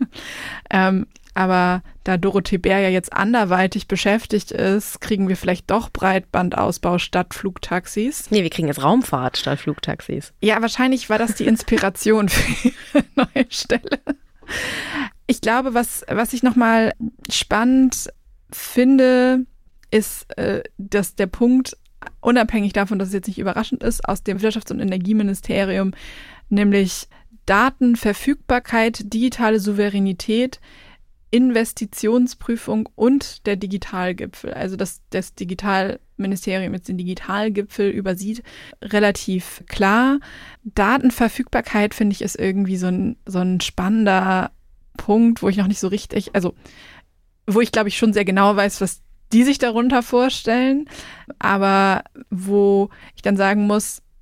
Aber da Dorothee Bär ja jetzt anderweitig beschäftigt ist, kriegen wir vielleicht doch Breitbandausbau statt Flugtaxis. Nee, wir kriegen jetzt Raumfahrt statt Flugtaxis. Ja, wahrscheinlich war das die Inspiration für ihre neue Stelle. Ich glaube, was ich nochmal spannend finde, ist, dass der Punkt, unabhängig davon, dass es jetzt nicht überraschend ist, aus dem Wirtschafts- und Energieministerium, nämlich Datenverfügbarkeit, digitale Souveränität, Investitionsprüfung und der Digitalgipfel. Also dass das Digitalministerium jetzt den Digitalgipfel übersieht, relativ klar. Datenverfügbarkeit, finde ich, ist irgendwie so ein spannender Punkt, wo ich noch nicht so richtig, also wo ich, glaube ich, schon sehr genau weiß, was die sich darunter vorstellen, aber wo ich dann sagen muss,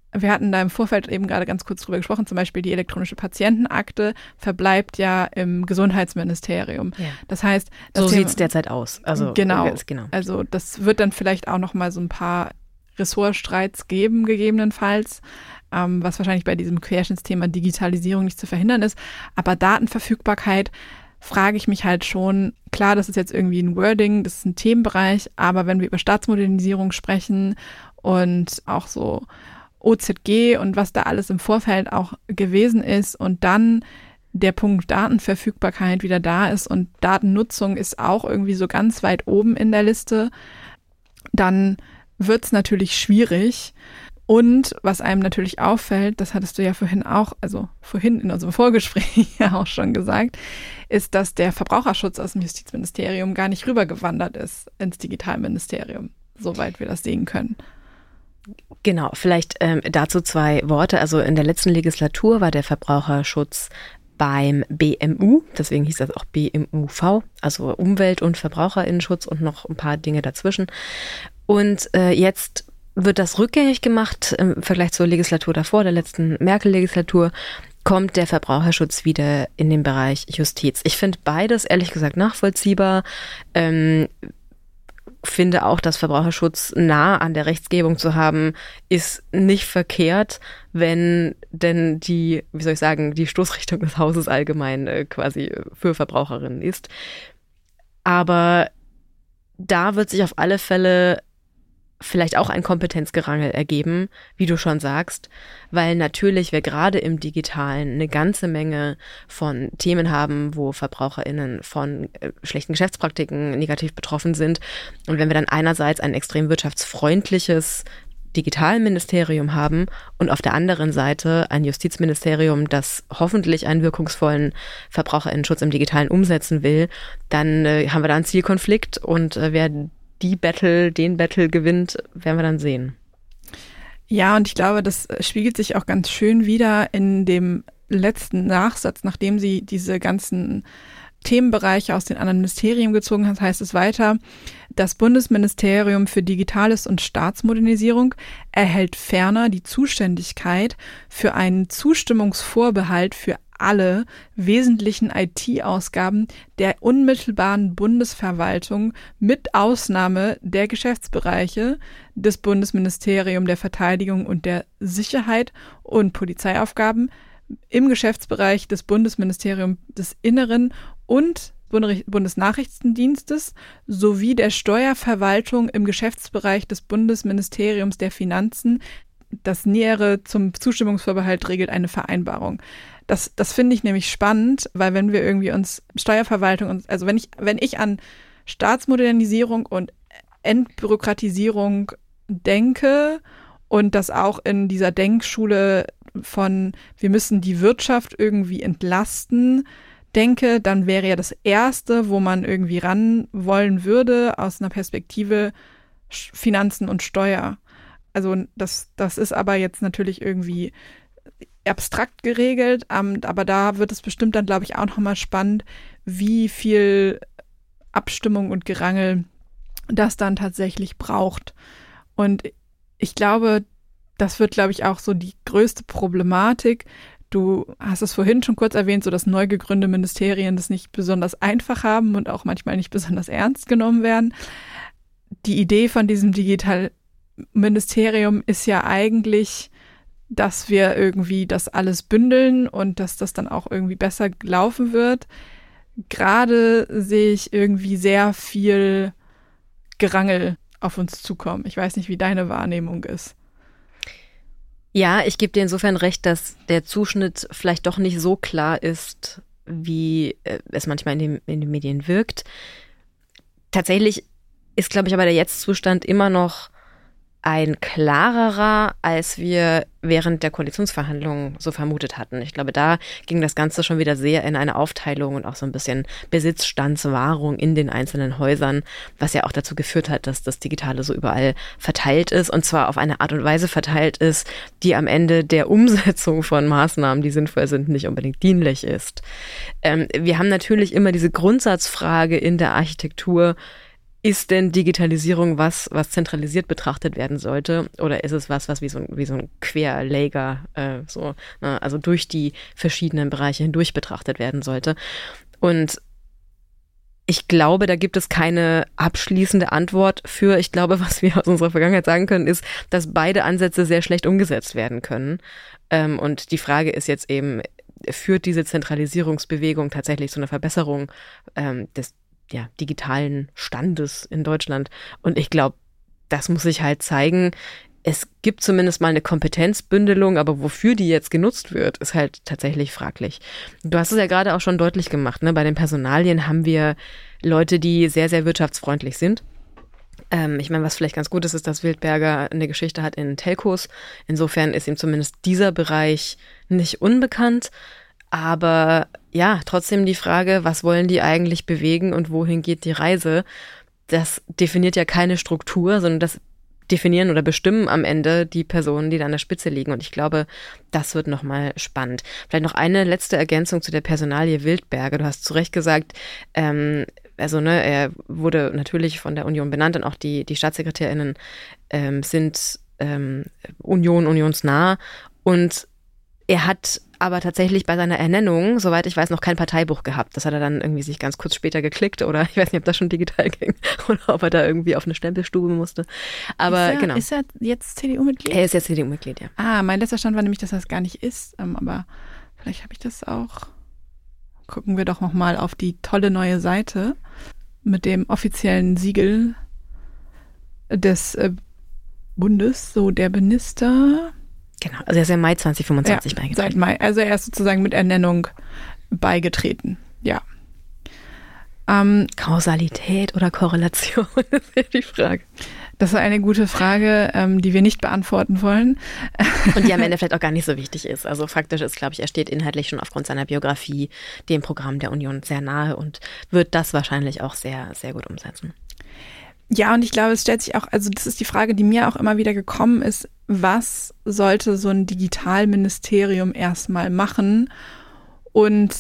wir hatten da im Vorfeld eben gerade ganz kurz drüber gesprochen, zum Beispiel die elektronische Patientenakte verbleibt ja im Gesundheitsministerium. Ja. Das heißt, so sieht es derzeit aus. Also, genau. Also das wird dann vielleicht auch noch mal so ein paar Ressortstreits geben, gegebenenfalls, was wahrscheinlich bei diesem Querschnittsthema Digitalisierung nicht zu verhindern ist. Aber Datenverfügbarkeit frage ich mich halt schon, klar, das ist jetzt irgendwie ein Wording, das ist ein Themenbereich, aber wenn wir über Staatsmodernisierung sprechen und auch so OZG und was da alles im Vorfeld auch gewesen ist und dann der Punkt Datenverfügbarkeit wieder da ist und Datennutzung ist auch irgendwie so ganz weit oben in der Liste, dann wird es natürlich schwierig. Und was einem natürlich auffällt, das hattest du ja vorhin in unserem Vorgespräch ja auch schon gesagt, ist, dass der Verbraucherschutz aus dem Justizministerium gar nicht rübergewandert ist ins Digitalministerium, soweit wir das sehen können. Genau, vielleicht dazu 2 Worte. Also in der letzten Legislatur war der Verbraucherschutz beim BMU, deswegen hieß das auch BMUV, also Umwelt- und Verbraucherinnenschutz und noch ein paar Dinge dazwischen. Und jetzt wird das rückgängig gemacht im Vergleich zur Legislatur davor, der letzten Merkel-Legislatur, kommt der Verbraucherschutz wieder in den Bereich Justiz. Ich finde beides ehrlich gesagt nachvollziehbar. Finde auch, dass Verbraucherschutz nah an der Rechtsgebung zu haben, ist nicht verkehrt, wenn denn die Stoßrichtung des Hauses allgemein quasi für Verbraucherinnen ist. Aber da wird sich auf alle Fälle vielleicht auch ein Kompetenzgerangel ergeben, wie du schon sagst, weil natürlich wir gerade im Digitalen eine ganze Menge von Themen haben, wo VerbraucherInnen von schlechten Geschäftspraktiken negativ betroffen sind. Und wenn wir dann einerseits ein extrem wirtschaftsfreundliches Digitalministerium haben und auf der anderen Seite ein Justizministerium, das hoffentlich einen wirkungsvollen VerbraucherInnenschutz im Digitalen umsetzen will, dann haben wir da einen Zielkonflikt und wer den Battle gewinnt, werden wir dann sehen. Ja, und ich glaube, das spiegelt sich auch ganz schön wieder in dem letzten Nachsatz, nachdem sie diese ganzen Themenbereiche aus den anderen Ministerien gezogen hat, heißt es weiter: Das Bundesministerium für Digitales und Staatsmodernisierung erhält ferner die Zuständigkeit für einen Zustimmungsvorbehalt für alle wesentlichen IT-Ausgaben der unmittelbaren Bundesverwaltung mit Ausnahme der Geschäftsbereiche des Bundesministeriums der Verteidigung und der Sicherheit und Polizeiaufgaben im Geschäftsbereich des Bundesministeriums des Inneren und Bundesnachrichtendienstes sowie der Steuerverwaltung im Geschäftsbereich des Bundesministeriums der Finanzen. Das Nähere zum Zustimmungsvorbehalt regelt eine Vereinbarung. Das finde ich nämlich spannend, weil wenn wir irgendwie uns Steuerverwaltung, also wenn ich an Staatsmodernisierung und Entbürokratisierung denke und das auch in dieser Denkschule von wir müssen die Wirtschaft irgendwie entlasten denke, dann wäre ja das Erste, wo man irgendwie ran wollen würde, aus einer Perspektive Finanzen und Steuer. Also das ist aber jetzt natürlich irgendwie abstrakt geregelt, aber da wird es bestimmt dann, glaube ich, auch nochmal spannend, wie viel Abstimmung und Gerangel das dann tatsächlich braucht. Und ich glaube, das wird, glaube ich, auch so die größte Problematik. Du hast es vorhin schon kurz erwähnt, so dass neu gegründete Ministerien das nicht besonders einfach haben und auch manchmal nicht besonders ernst genommen werden. Die Idee von diesem Digitalministerium ist ja eigentlich, dass wir irgendwie das alles bündeln und dass das dann auch irgendwie besser laufen wird. Gerade sehe ich irgendwie sehr viel Gerangel auf uns zukommen. Ich weiß nicht, wie deine Wahrnehmung ist. Ja, ich gebe dir insofern recht, dass der Zuschnitt vielleicht doch nicht so klar ist, wie es manchmal in den Medien wirkt. Tatsächlich ist, glaube ich, aber der Jetzt-Zustand immer noch ein klarerer, als wir während der Koalitionsverhandlungen so vermutet hatten. Ich glaube, da ging das Ganze schon wieder sehr in eine Aufteilung und auch so ein bisschen Besitzstandswahrung in den einzelnen Häusern, was ja auch dazu geführt hat, dass das Digitale so überall verteilt ist und zwar auf eine Art und Weise verteilt ist, die am Ende der Umsetzung von Maßnahmen, die sinnvoll sind, nicht unbedingt dienlich ist. Wir haben natürlich immer diese Grundsatzfrage in der Architektur: ist denn Digitalisierung was zentralisiert betrachtet werden sollte? Oder ist es was wie so ein Querlager, also durch die verschiedenen Bereiche hindurch betrachtet werden sollte? Und ich glaube, da gibt es keine abschließende Antwort für. Ich glaube, was wir aus unserer Vergangenheit sagen können, ist, dass beide Ansätze sehr schlecht umgesetzt werden können. Und die Frage ist jetzt eben, führt diese Zentralisierungsbewegung tatsächlich zu einer Verbesserung des digitalen Standes in Deutschland? Und ich glaube, das muss sich halt zeigen. Es gibt zumindest mal eine Kompetenzbündelung, aber wofür die jetzt genutzt wird, ist halt tatsächlich fraglich. Du hast es ja gerade auch schon deutlich gemacht, ne? Bei den Personalien haben wir Leute, die sehr, sehr wirtschaftsfreundlich sind. Ich meine, was vielleicht ganz gut ist, ist, dass Wildberger eine Geschichte hat in Telcos. Insofern ist ihm zumindest dieser Bereich nicht unbekannt. Aber ja, trotzdem die Frage, was wollen die eigentlich bewegen und wohin geht die Reise? Das definiert ja keine Struktur, sondern das definieren oder bestimmen am Ende die Personen, die da an der Spitze liegen. Und ich glaube, das wird nochmal spannend. Vielleicht noch eine letzte Ergänzung zu der Personalie Wildberger. Du hast zu Recht gesagt, er wurde natürlich von der Union benannt und auch die StaatssekretärInnen sind unionsnah. Und er hat aber tatsächlich bei seiner Ernennung, soweit ich weiß, noch kein Parteibuch gehabt. Das hat er dann irgendwie sich ganz kurz später geklickt oder ich weiß nicht, ob das schon digital ging oder ob er da irgendwie auf eine Stempelstube musste. Aber genau. Ist er jetzt CDU-Mitglied? Er ist jetzt CDU-Mitglied, ja. Mein letzter Stand war nämlich, dass das gar nicht ist. Aber vielleicht habe ich das auch. Gucken wir doch nochmal auf die tolle neue Seite mit dem offiziellen Siegel des Bundes, so der Minister. Genau, also er ist ja Mai 2025 beigetreten. Seit Mai, also er ist sozusagen mit Ernennung beigetreten, ja. Kausalität oder Korrelation, ist ja die Frage. Das ist eine gute Frage, die wir nicht beantworten wollen. Und die am Ende vielleicht auch gar nicht so wichtig ist. Also faktisch ist, glaube ich, er steht inhaltlich schon aufgrund seiner Biografie dem Programm der Union sehr nahe und wird das wahrscheinlich auch sehr, sehr gut umsetzen. Ja, und ich glaube, es stellt sich auch, also das ist die Frage, die mir auch immer wieder gekommen ist, was sollte so ein Digitalministerium erstmal machen? Und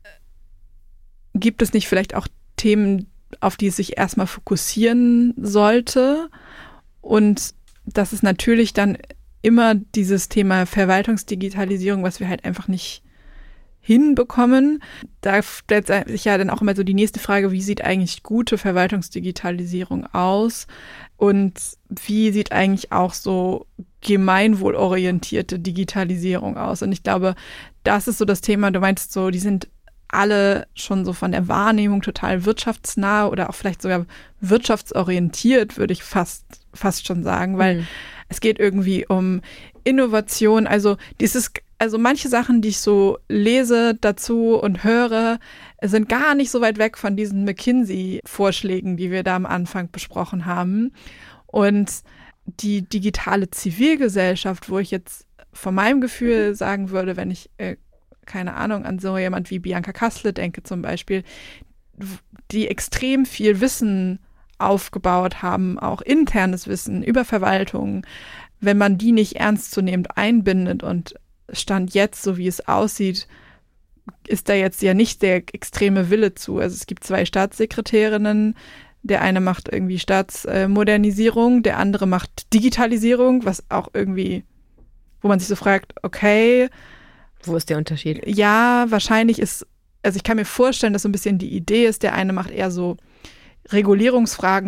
gibt es nicht vielleicht auch Themen, auf die es sich erstmal fokussieren sollte? Und das ist natürlich dann immer dieses Thema Verwaltungsdigitalisierung, was wir halt einfach nicht hinbekommen. Da stellt sich ja dann auch immer so die nächste Frage, wie sieht eigentlich gute Verwaltungsdigitalisierung aus und wie sieht eigentlich auch so gemeinwohlorientierte Digitalisierung aus? Und ich glaube, das ist so das Thema, du meinst so, die sind alle schon so von der Wahrnehmung total wirtschaftsnah oder auch vielleicht sogar wirtschaftsorientiert, würde ich fast schon sagen, weil es geht irgendwie um Innovation, also manche Sachen, die ich so lese dazu und höre, sind gar nicht so weit weg von diesen McKinsey-Vorschlägen, die wir da am Anfang besprochen haben. Und die digitale Zivilgesellschaft, wo ich jetzt von meinem Gefühl sagen würde, wenn ich, keine Ahnung, an so jemand wie Bianca Kassle denke zum Beispiel, die extrem viel Wissen aufgebaut haben, auch internes Wissen über Verwaltung, wenn man die nicht ernstzunehmend einbindet und Stand jetzt, so wie es aussieht, ist da jetzt ja nicht der extreme Wille zu. Also es gibt 2 Staatssekretärinnen, der eine macht irgendwie Staatsmodernisierung, der andere macht Digitalisierung, was auch irgendwie, wo man sich so fragt, okay. Wo ist der Unterschied? Ja, wahrscheinlich ist, also ich kann mir vorstellen, dass so ein bisschen die Idee ist, der eine macht eher so Regulierungsfragen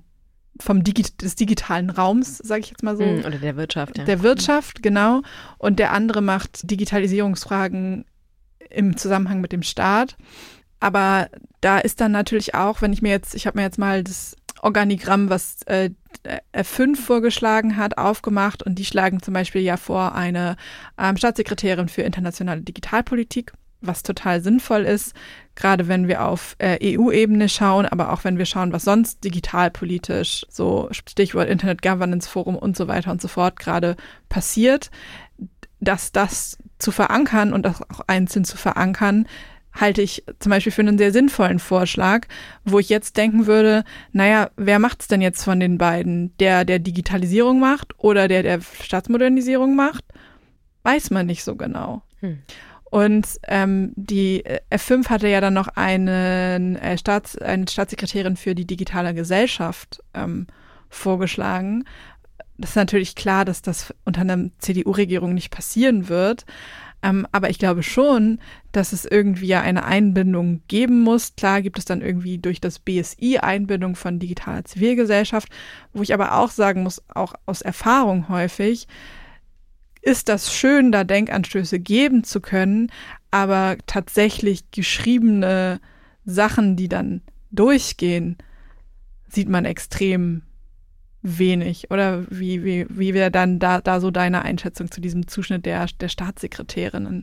des digitalen Raums, sage ich jetzt mal so. Oder der Wirtschaft, ja. Der Wirtschaft, genau. Und der andere macht Digitalisierungsfragen im Zusammenhang mit dem Staat. Aber da ist dann natürlich auch, ich habe mir jetzt mal das Organigramm, was F5 vorgeschlagen hat, aufgemacht und die schlagen zum Beispiel ja vor eine Staatssekretärin für internationale Digitalpolitik, was total sinnvoll ist, gerade wenn wir auf EU-Ebene schauen, aber auch wenn wir schauen, was sonst digitalpolitisch, so Stichwort Internet Governance Forum und so weiter und so fort gerade passiert, dass das zu verankern und das auch einzeln zu verankern, halte ich zum Beispiel für einen sehr sinnvollen Vorschlag, wo ich jetzt denken würde, naja, wer macht es denn jetzt von den beiden? Der Digitalisierung macht oder der Staatsmodernisierung macht? Weiß man nicht so genau. Und die F5 hatte ja dann noch eine Staatssekretärin für die digitale Gesellschaft vorgeschlagen. Das ist natürlich klar, dass das unter einer CDU-Regierung nicht passieren wird. Aber ich glaube schon, dass es irgendwie ja eine Einbindung geben muss. Klar gibt es dann irgendwie durch das BSI Einbindung von digitaler Zivilgesellschaft, wo ich aber auch sagen muss, auch aus Erfahrung häufig, ist das schön, da Denkanstöße geben zu können, aber tatsächlich geschriebene Sachen, die dann durchgehen, sieht man extrem wenig. Oder wie wäre dann da so deine Einschätzung zu diesem Zuschnitt der Staatssekretärinnen?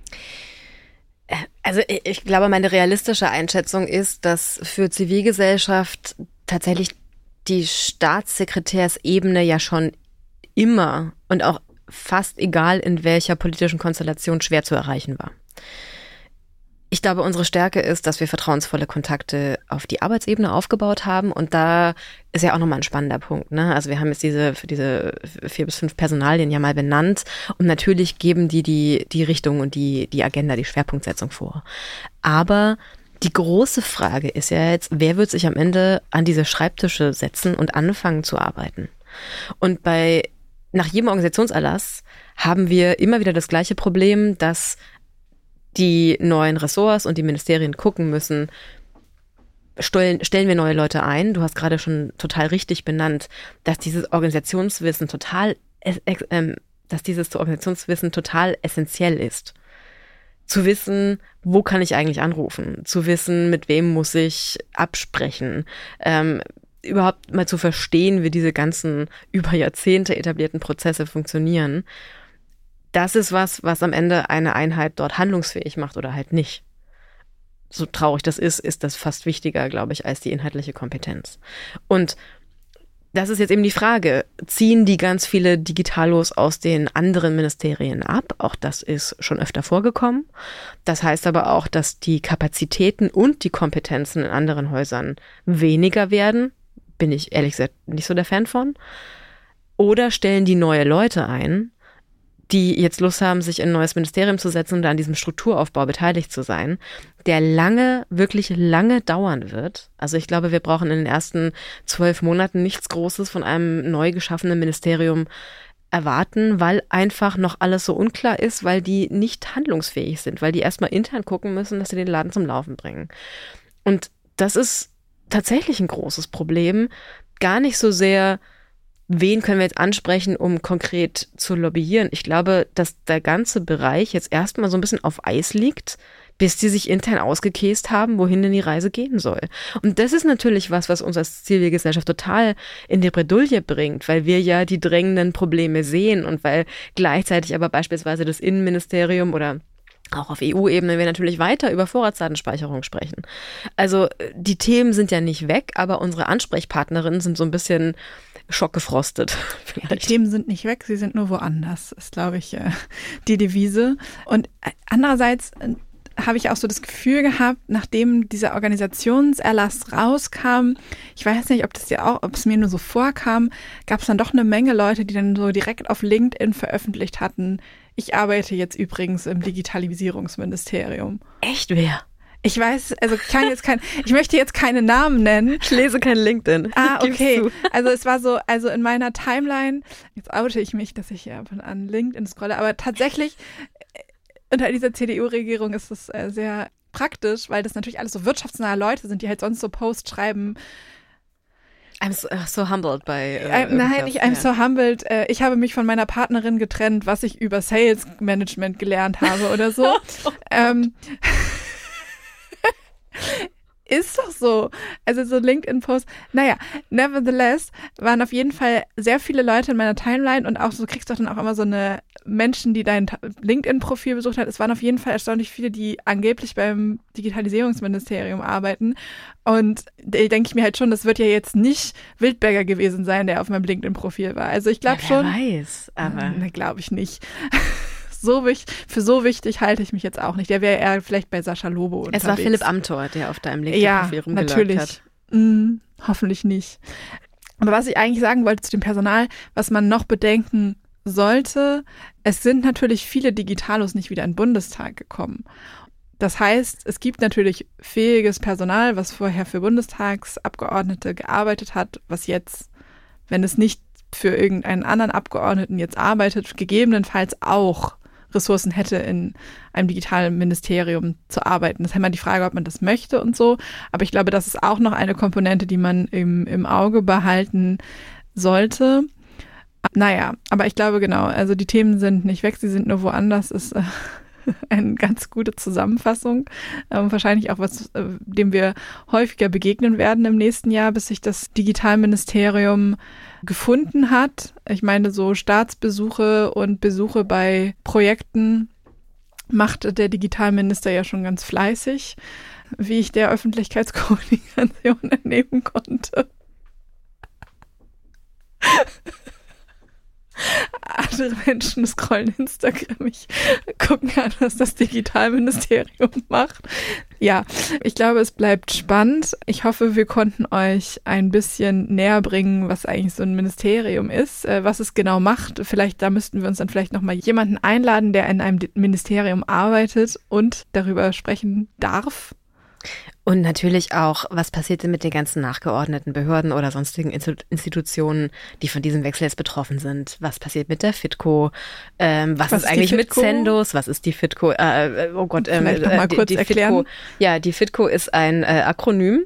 Also ich glaube, meine realistische Einschätzung ist, dass für Zivilgesellschaft tatsächlich die Staatssekretärsebene ja schon immer und auch fast egal in welcher politischen Konstellation schwer zu erreichen war. Ich glaube, unsere Stärke ist, dass wir vertrauensvolle Kontakte auf die Arbeitsebene aufgebaut haben. Und da ist ja auch nochmal ein spannender Punkt, ne? Also wir haben jetzt diese 4 bis 5 Personalien ja mal benannt. Und natürlich geben die Richtung und die Agenda, die Schwerpunktsetzung vor. Aber die große Frage ist ja jetzt, wer wird sich am Ende an diese Schreibtische setzen und anfangen zu arbeiten? Und nach jedem Organisationserlass haben wir immer wieder das gleiche Problem, dass die neuen Ressorts und die Ministerien gucken müssen, stellen wir neue Leute ein? Du hast gerade schon total richtig benannt, dass dieses Organisationswissen total essentiell ist. Zu wissen, wo kann ich eigentlich anrufen? Zu wissen, mit wem muss ich absprechen? Überhaupt mal zu verstehen, wie diese ganzen über Jahrzehnte etablierten Prozesse funktionieren. Das ist was am Ende eine Einheit dort handlungsfähig macht oder halt nicht. So traurig das ist das fast wichtiger, glaube ich, als die inhaltliche Kompetenz. Und das ist jetzt eben die Frage, ziehen die ganz viele Digitalos aus den anderen Ministerien ab? Auch das ist schon öfter vorgekommen. Das heißt aber auch, dass die Kapazitäten und die Kompetenzen in anderen Häusern weniger werden. Bin ich ehrlich gesagt nicht so der Fan von. Oder stellen die neue Leute ein, die jetzt Lust haben, sich in ein neues Ministerium zu setzen und an diesem Strukturaufbau beteiligt zu sein, der wirklich lange dauern wird. Also ich glaube, wir brauchen in den ersten 12 Monaten nichts Großes von einem neu geschaffenen Ministerium erwarten, weil einfach noch alles so unklar ist, weil die nicht handlungsfähig sind, weil die erstmal intern gucken müssen, dass sie den Laden zum Laufen bringen. Und das ist tatsächlich ein großes Problem. Gar nicht so sehr, wen können wir jetzt ansprechen, um konkret zu lobbyieren. Ich glaube, dass der ganze Bereich jetzt erstmal so ein bisschen auf Eis liegt, bis die sich intern ausgekäst haben, wohin denn die Reise gehen soll. Und das ist natürlich was uns als Zivilgesellschaft total in die Bredouille bringt, weil wir ja die drängenden Probleme sehen und weil gleichzeitig aber beispielsweise das Innenministerium oder auch auf EU-Ebene wir natürlich weiter über Vorratsdatenspeicherung sprechen. Also die Themen sind ja nicht weg, aber unsere Ansprechpartnerinnen sind so ein bisschen schockgefrostet. Die Themen sind nicht weg, sie sind nur woanders, ist, glaube ich, die Devise. Und andererseits habe ich auch so das Gefühl gehabt, nachdem dieser Organisationserlass rauskam, ich weiß nicht, ob es mir nur so vorkam, gab es dann doch eine Menge Leute, die dann so direkt auf LinkedIn veröffentlicht hatten, ich arbeite jetzt übrigens im Digitalisierungsministerium. Echt, wer? Ich weiß, also ich möchte jetzt keine Namen nennen. Ich lese kein LinkedIn. Okay. Also es war so, also in meiner Timeline, jetzt oute ich mich, dass ich ja an LinkedIn scrolle, aber tatsächlich unter dieser CDU-Regierung ist es sehr praktisch, weil das natürlich alles so wirtschaftsnahe Leute sind, die halt sonst so Posts schreiben. I'm so humbled by... Nein, nicht I'm so humbled. Ich habe mich von meiner Partnerin getrennt, was ich über Sales Management gelernt habe oder so. Ist doch so. Also so LinkedIn-Posts. Naja, nevertheless waren auf jeden Fall sehr viele Leute in meiner Timeline und auch so kriegst du dann auch immer so eine Menschen, die dein LinkedIn-Profil besucht hat. Es waren auf jeden Fall erstaunlich viele, die angeblich beim Digitalisierungsministerium arbeiten. Und da denke ich mir halt schon, das wird ja jetzt nicht Wildberger gewesen sein, der auf meinem LinkedIn-Profil war. Also ich glaube schon. Wer weiß, aber. Ne, glaube ich nicht. Für so wichtig halte ich mich jetzt auch nicht. Der wäre eher vielleicht bei Sascha Lobo unterwegs. Es war Philipp Amthor, der auf deinem LinkedIn-Profil rumgelagert hat. Hoffentlich nicht. Aber was ich eigentlich sagen wollte zu dem Personal, was man noch bedenken es sind natürlich viele Digitalos nicht wieder in den Bundestag gekommen. Das heißt, es gibt natürlich fähiges Personal, was vorher für Bundestagsabgeordnete gearbeitet hat, was jetzt, wenn es nicht für irgendeinen anderen Abgeordneten jetzt arbeitet, gegebenenfalls auch Ressourcen hätte, in einem digitalen Ministerium zu arbeiten. Das ist immer die Frage, ob man das möchte und so. Aber ich glaube, das ist auch noch eine Komponente, die man im Auge behalten sollte. Naja, aber ich glaube genau, also die Themen sind nicht weg, sie sind nur woanders, ist eine ganz gute Zusammenfassung. Wahrscheinlich auch was, dem wir häufiger begegnen werden im nächsten Jahr, bis sich das Digitalministerium gefunden hat. Ich meine, so Staatsbesuche und Besuche bei Projekten macht der Digitalminister ja schon ganz fleißig, wie ich der Öffentlichkeitskommunikation entnehmen konnte. Andere Menschen scrollen Instagram, ich gucke mir an, was das Digitalministerium macht. Ja, ich glaube, es bleibt spannend. Ich hoffe, wir konnten euch ein bisschen näher bringen, was eigentlich so ein Ministerium ist, was es genau macht. Vielleicht, da müssten wir uns dann vielleicht nochmal jemanden einladen, der in einem Ministerium arbeitet und darüber sprechen darf. Und natürlich auch, was passiert denn mit den ganzen nachgeordneten Behörden oder sonstigen Institutionen, die von diesem Wechsel jetzt betroffen sind? Was passiert mit der FITCO? Was ist eigentlich mit Zendos? Was ist die FITCO? Oh Gott, vielleicht noch mal kurz die erklären. FITCO, ja, die FITCO ist ein Akronym.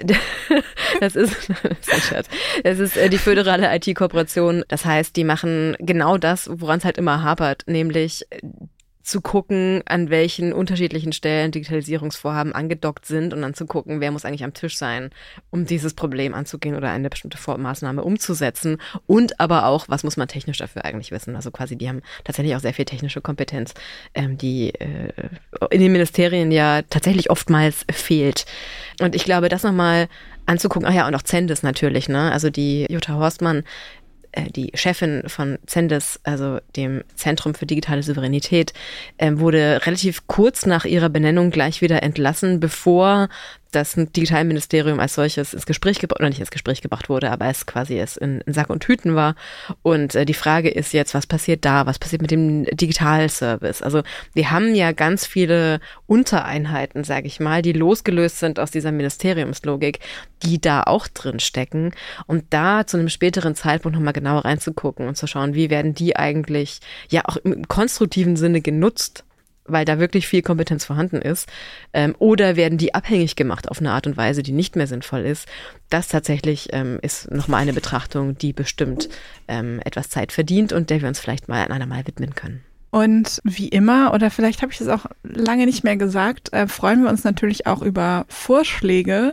Das ist ein Scherz. Es ist die föderale IT-Kooperation. Das heißt, die machen genau das, woran es halt immer hapert, nämlich zu gucken, an welchen unterschiedlichen Stellen Digitalisierungsvorhaben angedockt sind und dann zu gucken, wer muss eigentlich am Tisch sein, um dieses Problem anzugehen oder eine bestimmte Maßnahme umzusetzen und aber auch, was muss man technisch dafür eigentlich wissen. Also quasi, die haben tatsächlich auch sehr viel technische Kompetenz, die in den Ministerien ja tatsächlich oftmals fehlt. Und ich glaube, das nochmal anzugucken, ach ja, und auch Zendes natürlich, ne? Also die Jutta Horstmann, die Chefin von Zendes, also dem Zentrum für digitale Souveränität, wurde relativ kurz nach ihrer Benennung gleich wieder entlassen, bevor das Digitalministerium als solches ins Gespräch gebracht, oder nicht ins Gespräch gebracht wurde, aber es quasi in Sack und Tüten war. Und die Frage ist jetzt, was passiert da? Was passiert mit dem Digitalservice? Also wir haben ja ganz viele Untereinheiten, sage ich mal, die losgelöst sind aus dieser Ministeriumslogik, die da auch drin stecken. Und da zu einem späteren Zeitpunkt nochmal genauer reinzugucken und zu schauen, wie werden die eigentlich ja auch im konstruktiven Sinne genutzt, weil da wirklich viel Kompetenz vorhanden ist, oder werden die abhängig gemacht auf eine Art und Weise, die nicht mehr sinnvoll ist. Das tatsächlich ist nochmal eine Betrachtung, die bestimmt etwas Zeit verdient und der wir uns vielleicht mal an einer Mal widmen können. Und wie immer, oder vielleicht habe ich das auch lange nicht mehr gesagt, freuen wir uns natürlich auch über Vorschläge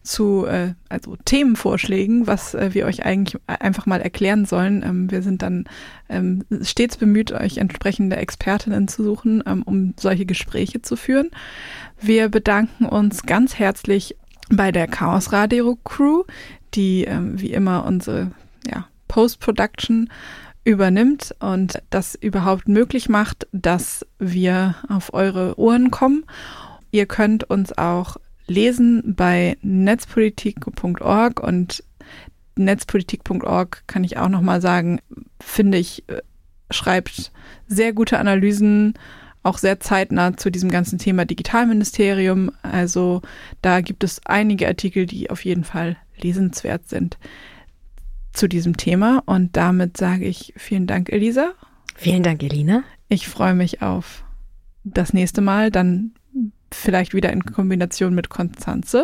also Themenvorschlägen, was wir euch eigentlich einfach mal erklären sollen. Wir sind dann stets bemüht, euch entsprechende Expertinnen zu suchen, um solche Gespräche zu führen. Wir bedanken uns ganz herzlich bei der Chaos Radio Crew, die wie immer unsere Post-Production übernimmt und das überhaupt möglich macht, dass wir auf eure Ohren kommen. Ihr könnt uns auch lesen bei netzpolitik.org und netzpolitik.org, kann ich auch nochmal sagen, finde ich, schreibt sehr gute Analysen, auch sehr zeitnah zu diesem ganzen Thema Digitalministerium. Also da gibt es einige Artikel, die auf jeden Fall lesenswert sind zu diesem Thema. Und damit sage ich vielen Dank, Elisa. Vielen Dank, Elina. Ich freue mich auf das nächste Mal, dann vielleicht wieder in Kombination mit Konstanze.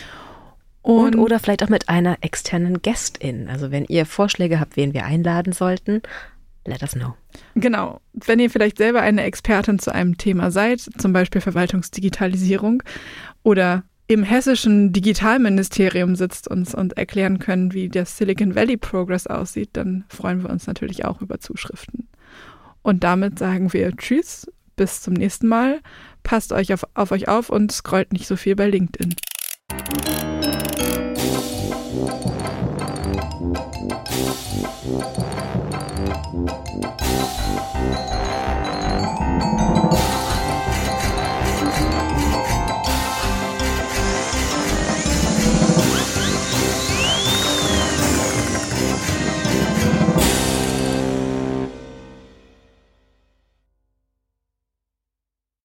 Und oder vielleicht auch mit einer externen Gästin. Also wenn ihr Vorschläge habt, wen wir einladen sollten, let us know. Genau. Wenn ihr vielleicht selber eine Expertin zu einem Thema seid, zum Beispiel Verwaltungsdigitalisierung oder im hessischen Digitalministerium sitzt und erklären können, wie der Silicon Valley Progress aussieht, dann freuen wir uns natürlich auch über Zuschriften. Und damit sagen wir Tschüss, bis zum nächsten Mal. Passt euch auf euch auf und scrollt nicht so viel bei LinkedIn.